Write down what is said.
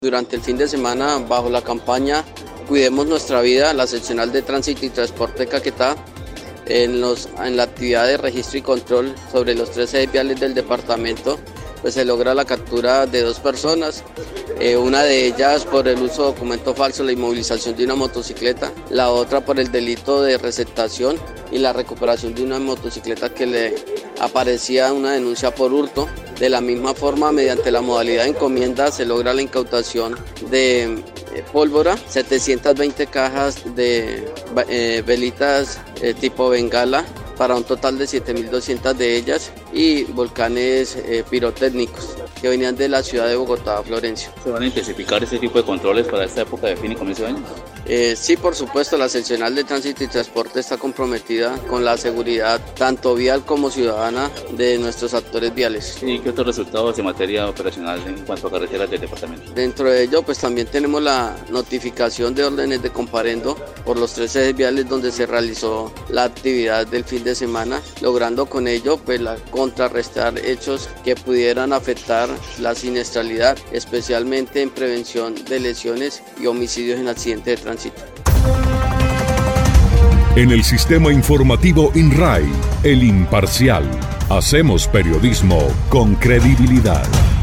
Durante el fin de semana, bajo la campaña Cuidemos Nuestra Vida, la seccional de Tránsito y Transporte de Caquetá, en la actividad de registro y control sobre los 13 ejes viales del departamento, pues se logra la captura de 2 personas, una de ellas por el uso de documento falso, la inmovilización de una motocicleta, la otra por el delito de receptación y la recuperación de una motocicleta que le aparecía una denuncia por hurto. De la misma forma, mediante la modalidad de encomienda, se logra la incautación de pólvora, 720 cajas de velitas tipo bengala, para un total de 7.200 de ellas, y volcanes pirotécnicos que venían de la ciudad de Bogotá, Florencio. ¿Se van a intensificar ese tipo de controles para esta época de fin y comienzo de año? Sí, por supuesto, la seccional de Tránsito y Transporte está comprometida con la seguridad tanto vial como ciudadana de nuestros actores viales. ¿Y qué otros resultados en materia operacional en cuanto a carreteras del departamento? Dentro de ello, pues también tenemos la notificación de órdenes de comparendo por los 13 ejes viales donde se realizó la actividad del fin de semana, logrando con ello pues contrarrestar hechos que pudieran afectar la siniestralidad, especialmente en prevención de lesiones y homicidios en accidentes de tránsito. En el sistema informativo INRAI, El Imparcial, hacemos periodismo con credibilidad.